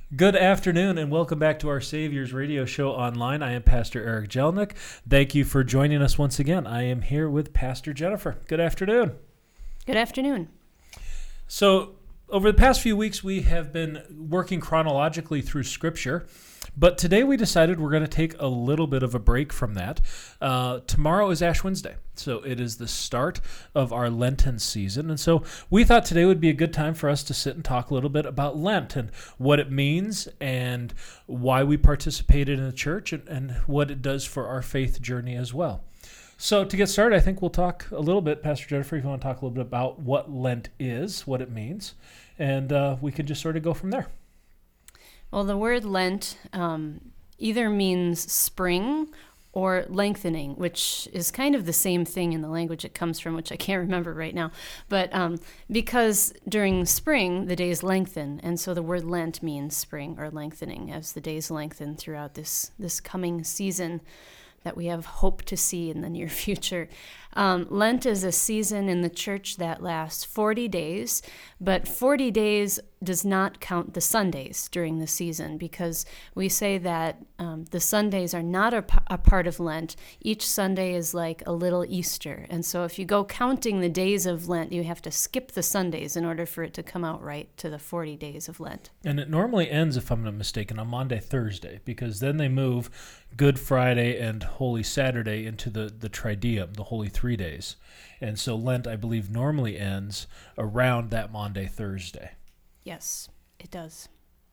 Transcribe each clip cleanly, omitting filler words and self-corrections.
Good afternoon and welcome back to our Savior's Radio Show online. I am Pastor Eric Jelnick. Thank you for joining us once again. I am here with Pastor Jennifer. Good afternoon. Good afternoon. So, over the past few weeks, we have been working chronologically through Scripture, but today we decided we're going to take a little bit of a break from that. Tomorrow is Ash Wednesday, so it is the start of our Lenten season, and so we thought today would be a good time for us to sit and talk a little bit about Lent and what it means and why we participated in the church and what it does for our faith journey as well. So to get started, I think we'll talk a little bit, Pastor Jennifer, if you want to talk a little bit about what Lent is, what it means, and we can just sort of go from there. Well, the word Lent either means spring or lengthening, which is kind of the same thing in the language it comes from, which I can't remember right now. But because during spring, the days lengthen, and so the word Lent means spring or lengthening as the days lengthen throughout this coming season that we have hope to see in the near future. Lent is a season in the church that lasts 40 days, but 40 days does not count the Sundays during the season because we say that the Sundays are not a part of Lent. Each Sunday is like a little Easter, and so if you go counting the days of Lent, you have to skip the Sundays in order for it to come out right to the 40 days of Lent. And it normally ends, if I'm not mistaken, on Maundy, Thursday, because then they move Good Friday and Holy Saturday into the Triduum, the Holy 3 days. And so Lent, I believe, normally ends around that Maundy, Thursday. Yes, it does.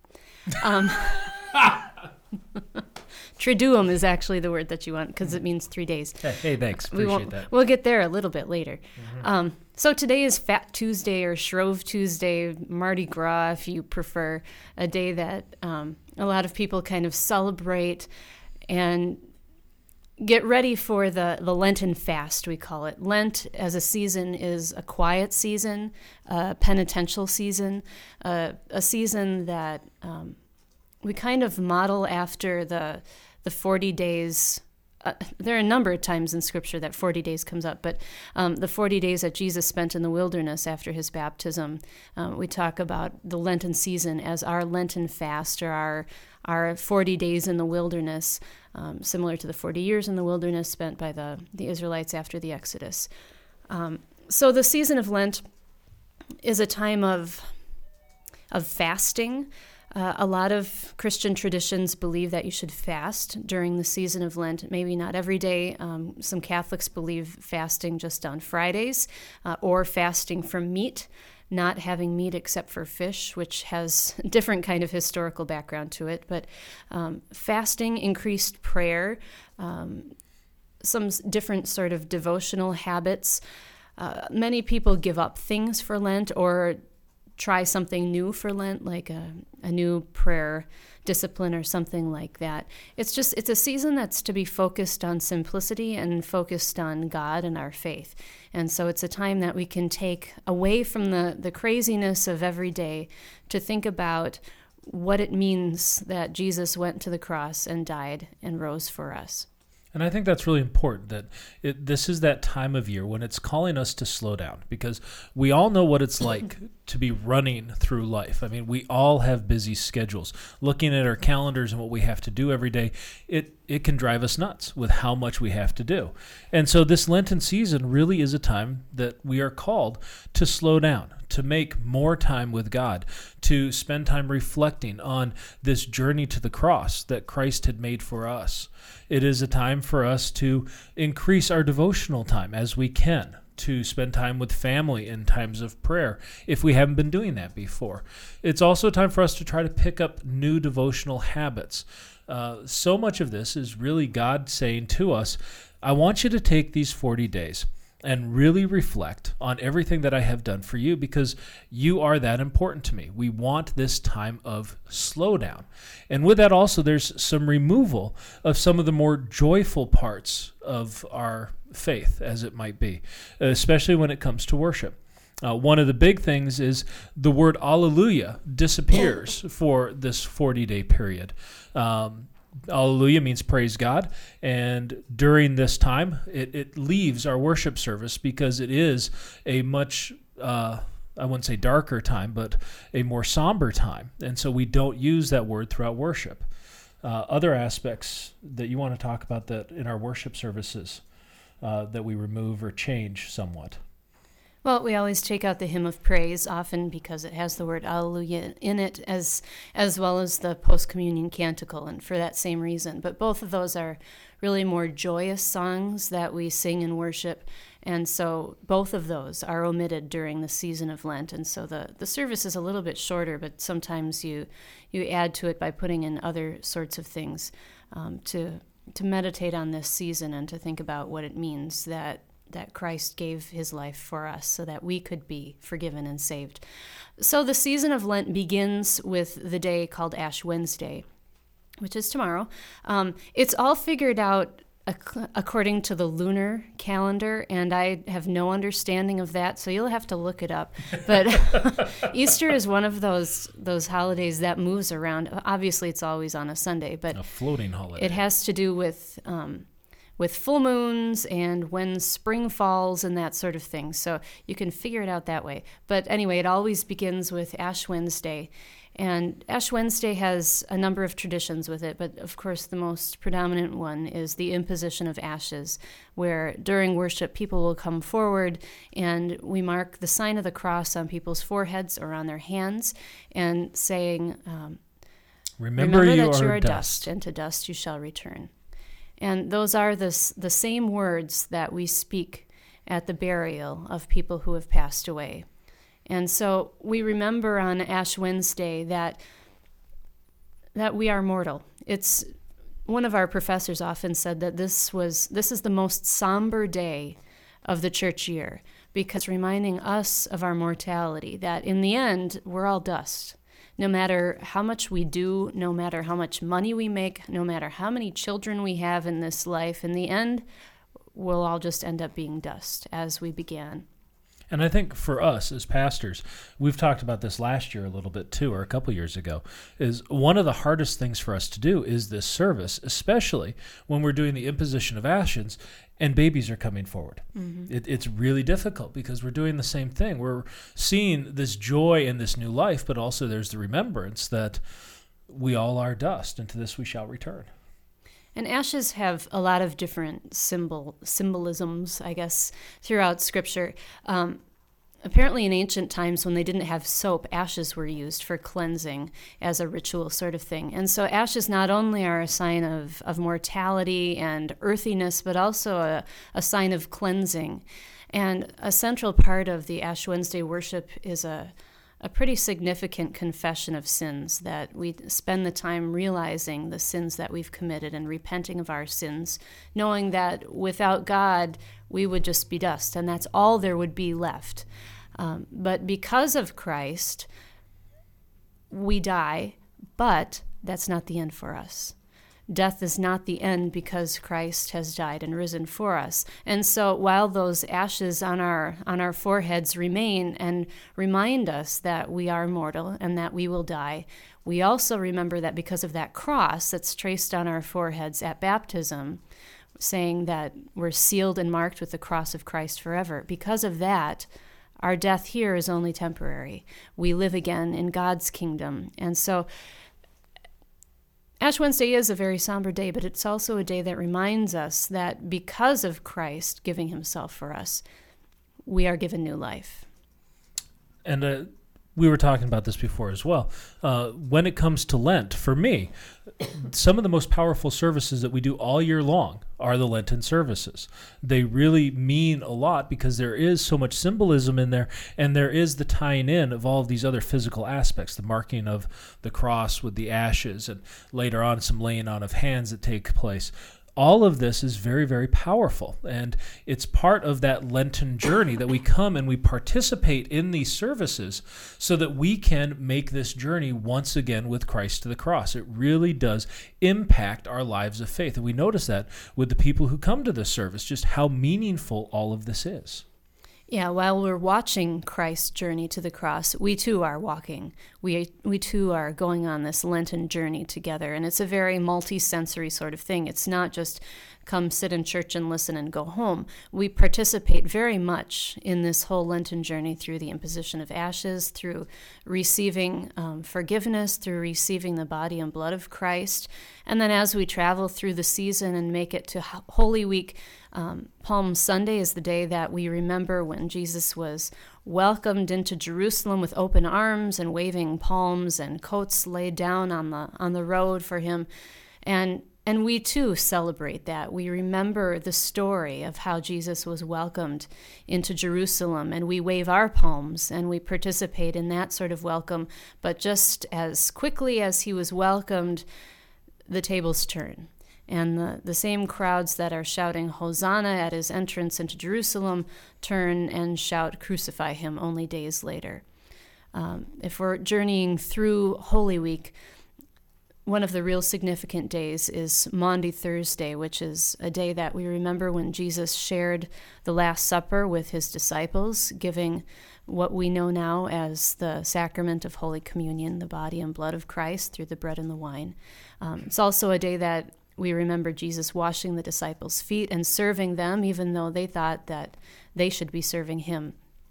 Triduum is actually the word that you want because it means 3 days. Hey, thanks. Appreciate that. We'll get there a little bit later. Mm-hmm. So today is Fat Tuesday or Shrove Tuesday, Mardi Gras, if you prefer, a day that a lot of people kind of celebrate and get ready for the Lenten fast, we call it. Lent as a season is a quiet season, a penitential season, a season that we kind of model after the 40 days. There are a number of times in Scripture that 40 days comes up, but the 40 days that Jesus spent in the wilderness after his baptism, we talk about the Lenten season as our Lenten fast or our 40 days in the wilderness, similar to the 40 years in the wilderness spent by the Israelites after the Exodus. So the season of Lent is a time of fasting. A lot of Christian traditions believe that you should fast during the season of Lent. Maybe not every day. Some Catholics believe fasting just on Fridays or fasting from meat, not having meat except for fish, which has a different kind of historical background to it. But fasting, increased prayer, some different sort of devotional habits. Many people give up things for Lent or try something new for Lent, like a new prayer discipline or something like that. It's a season that's to be focused on simplicity and focused on God and our faith. And so it's a time that we can take away from the craziness of every day to think about what it means that Jesus went to the cross and died and rose for us. And I think that's really important that this is that time of year when it's calling us to slow down, because we all know what it's like to be running through life. I mean, we all have busy schedules. Looking at our calendars and what we have to do every day, it can drive us nuts with how much we have to do. And so this Lenten season really is a time that we are called to slow down, to make more time with God, to spend time reflecting on this journey to the cross that Christ had made for us. It is a time for us to increase our devotional time as we can, to spend time with family in times of prayer if we haven't been doing that before. It's also a time for us to try to pick up new devotional habits. So much of this is really God saying to us, I want you to take these 40 days and really reflect on everything that I have done for you because you are that important to me. We want this time of slowdown. And with that also, there's some removal of some of the more joyful parts of our faith, as it might be, especially when it comes to worship. One of the big things is the word Alleluia disappears for this 40-day period. Alleluia means praise God, and during this time, it leaves our worship service because it is a much I wouldn't say darker time, but a more somber time. And so we don't use that word throughout worship. Other aspects that you want to talk about that in our worship services that we remove or change somewhat? Well, we always take out the hymn of praise, often because it has the word Alleluia in it, as well as the post-communion canticle, and for that same reason. But both of those are really more joyous songs that we sing in worship, and so both of those are omitted during the season of Lent. And so the service is a little bit shorter, but sometimes you add to it by putting in other sorts of things to meditate on this season and to think about what it means that Christ gave his life for us so that we could be forgiven and saved. So the season of Lent begins with the day called Ash Wednesday, which is tomorrow. It's all figured out according to the lunar calendar, and I have no understanding of that, so you'll have to look it up. But Easter is one of those holidays that moves around. Obviously, it's always on a Sunday, but a floating holiday. It has to do with full moons and when spring falls and that sort of thing. So you can figure it out that way. But anyway, it always begins with Ash Wednesday. And Ash Wednesday has a number of traditions with it, but of course the most predominant one is the imposition of ashes, where during worship people will come forward and we mark the sign of the cross on people's foreheads or on their hands and saying, Remember that you are dust, and to dust you shall return. And those are the same words that we speak at the burial of people who have passed away. And so we remember on Ash Wednesday that we are mortal. It's one of our professors often said that this is the most somber day of the church year, because reminding us of our mortality, that in the end we're all dust. No matter how much we do, no matter how much money we make, no matter how many children we have in this life, in the end, we'll all just end up being dust as we began. And I think for us as pastors, we've talked about this last year a little bit too, or a couple years ago, is one of the hardest things for us to do is this service, especially when we're doing the imposition of ashes and babies are coming forward. Mm-hmm. It's really difficult because we're doing the same thing. We're seeing this joy in this new life, but also there's the remembrance that we all are dust, and to this we shall return. And ashes have a lot of different symbolisms, I guess, throughout Scripture. Apparently in ancient times when they didn't have soap, ashes were used for cleansing as a ritual sort of thing. And so ashes not only are a sign of mortality and earthiness, but also a sign of cleansing. And a central part of the Ash Wednesday worship is a pretty significant confession of sins, that we spend the time realizing the sins that we've committed and repenting of our sins, knowing that without God, we would just be dust, and that's all there would be left. But because of Christ, we die, but that's not the end for us. Death is not the end because Christ has died and risen for us. And so while those ashes on our foreheads remain and remind us that we are mortal and that we will die, we also remember that because of that cross that's traced on our foreheads at baptism, saying that we're sealed and marked with the cross of Christ forever, because of that, our death here is only temporary. We live again in God's kingdom. And so Ash Wednesday is a very somber day, but it's also a day that reminds us that because of Christ giving himself for us, we are given new life. And we were talking about this before as well. When it comes to Lent, for me, some of the most powerful services that we do all year long are the Lenten services. They really mean a lot because there is so much symbolism in there, and there is the tying in of all of these other physical aspects, the marking of the cross with the ashes, and later on some laying on of hands that take place. All of this is very, very powerful, and it's part of that Lenten journey that we come and we participate in these services so that we can make this journey once again with Christ to the cross. It really does impact our lives of faith, and we notice that with the people who come to this service, just how meaningful all of this is. Yeah, while we're watching Christ's journey to the cross, we too are walking. We too are going on this Lenten journey together. And it's a very multi-sensory sort of thing. It's not just come sit in church and listen and go home. We participate very much in this whole Lenten journey through the imposition of ashes, through receiving forgiveness, through receiving the body and blood of Christ. And then as we travel through the season and make it to Holy Week, Palm Sunday is the day that we remember when Jesus was welcomed into Jerusalem with open arms and waving palms and coats laid down on the road for him. And we too celebrate that. We remember the story of how Jesus was welcomed into Jerusalem, and we wave our palms and we participate in that sort of welcome. But just as quickly as he was welcomed, the tables turn. And the same crowds that are shouting Hosanna at his entrance into Jerusalem turn and shout, "Crucify him," only days later. If we're journeying through Holy Week, one of the real significant days is Maundy Thursday, which is a day that we remember when Jesus shared the Last Supper with his disciples, giving what we know now as the sacrament of Holy Communion, the body and blood of Christ through the bread and the wine. It's also a day that we remember Jesus washing the disciples' feet and serving them, even though they thought that they should be serving him.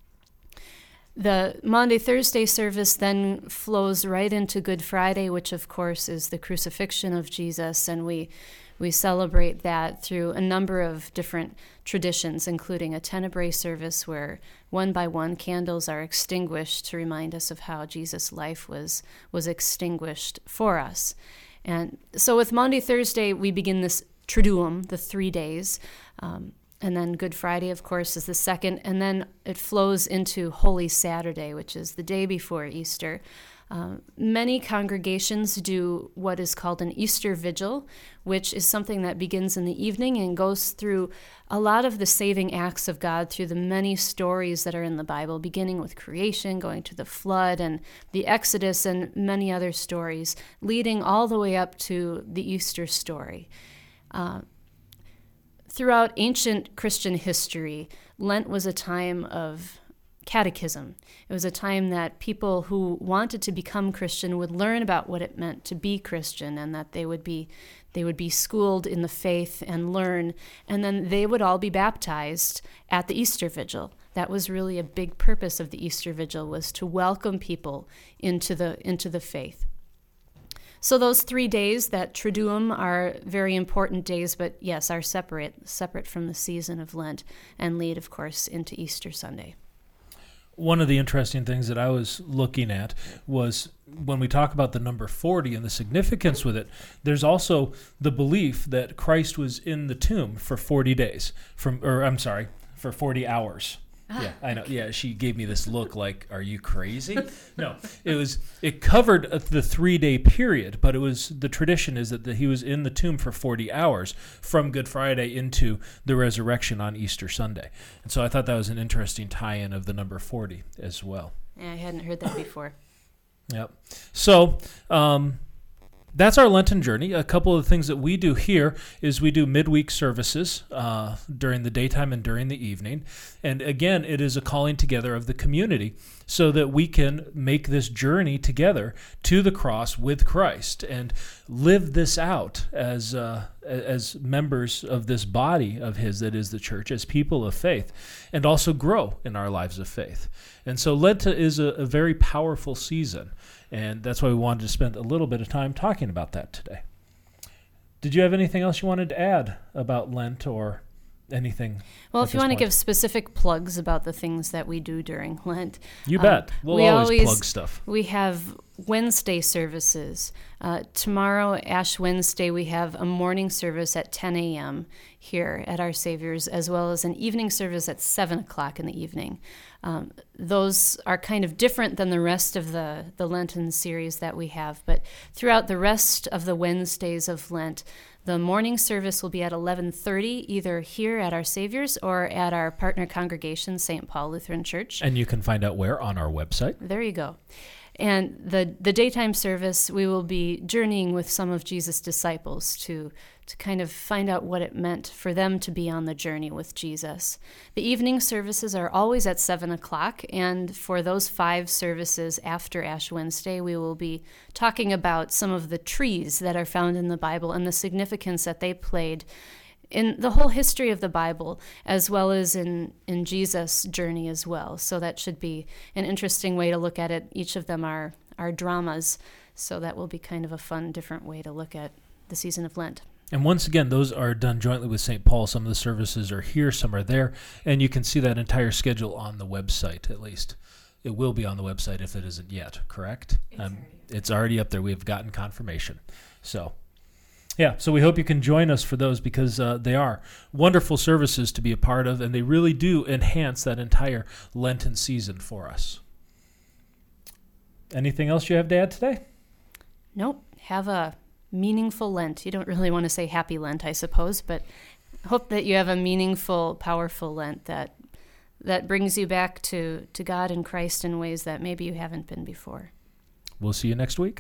The Maundy Thursday service then flows right into Good Friday, which of course is the crucifixion of Jesus, and we celebrate that through a number of different traditions, including a Tenebrae service where one by one candles are extinguished to remind us of how Jesus' life was extinguished for us. And so with Maundy Thursday, we begin this Triduum, the 3 days, and then Good Friday, of course, is the second, and then it flows into Holy Saturday, which is the day before Easter. Many congregations do what is called an Easter Vigil, which is something that begins in the evening and goes through a lot of the saving acts of God through the many stories that are in the Bible, beginning with creation, going to the flood and the Exodus and many other stories, leading all the way up to the Easter story. Throughout ancient Christian history, Lent was a time of catechism. It was a time that people who wanted to become Christian would learn about what it meant to be Christian, and that they would be schooled in the faith and learn, and then they would all be baptized at the Easter Vigil. That was really a big purpose of the Easter Vigil, was to welcome people into the faith. So those 3 days, that Triduum, are very important days, but yes, are separate from the season of Lent, and lead, of course, into Easter Sunday. One of the interesting things that I was looking at was when we talk about the number 40 and the significance with it, there's also the belief that Christ was in the tomb for 40 days, for 40 hours. Yeah, I know. Yeah, she gave me this look like, are you crazy? No, it covered the 3-day period, but the tradition is that he was in the tomb for 40 hours from Good Friday into the resurrection on Easter Sunday. And so I thought that was an interesting tie-in of the number 40 as well. Yeah, I hadn't heard that before. Yep. So, that's our Lenten journey. A couple of things that we do here is we do midweek services during the daytime and during the evening. And again, it is a calling together of the community so that we can make this journey together to the cross with Christ and live this out as members of this body of his that is the church, as people of faith, and also grow in our lives of faith. And so Lent is a very powerful season. And that's why we wanted to spend a little bit of time talking about that today. Did you have anything else you wanted to add about Lent or anything? Well, if you want to give specific plugs about the things that we do during Lent. You bet. We'll always plug stuff. We have Wednesday services. Tomorrow, Ash Wednesday, we have a morning service at 10 a.m. here at Our Savior's, as well as an evening service at 7 o'clock in the evening. Those are kind of different than the rest of the Lenten series that we have, but throughout the rest of the Wednesdays of Lent, the morning service will be at 11:30, either here at Our Savior's or at our partner congregation, St. Paul Lutheran Church. And you can find out where on our website. There you go. And the daytime service, we will be journeying with some of Jesus' disciples to kind of find out what it meant for them to be on the journey with Jesus. The evening services are always at 7 o'clock, and for those 5 services after Ash Wednesday, we will be talking about some of the trees that are found in the Bible and the significance that they played in the whole history of the Bible, as well as in Jesus' journey as well. So that should be an interesting way to look at it. Each of them are dramas, so that will be kind of a fun, different way to look at the season of Lent. And once again, those are done jointly with St. Paul. Some of the services are here, some are there, and you can see that entire schedule on the website, at least. It will be on the website if it isn't yet, correct? It's already up there. We've gotten confirmation. So we hope you can join us for those, because they are wonderful services to be a part of, and they really do enhance that entire Lenten season for us. Anything else you have to add today? Nope. Have a meaningful Lent. You don't really want to say happy Lent, I suppose, but hope that you have a meaningful, powerful Lent that brings you back to God and Christ in ways that maybe you haven't been before. We'll see you next week.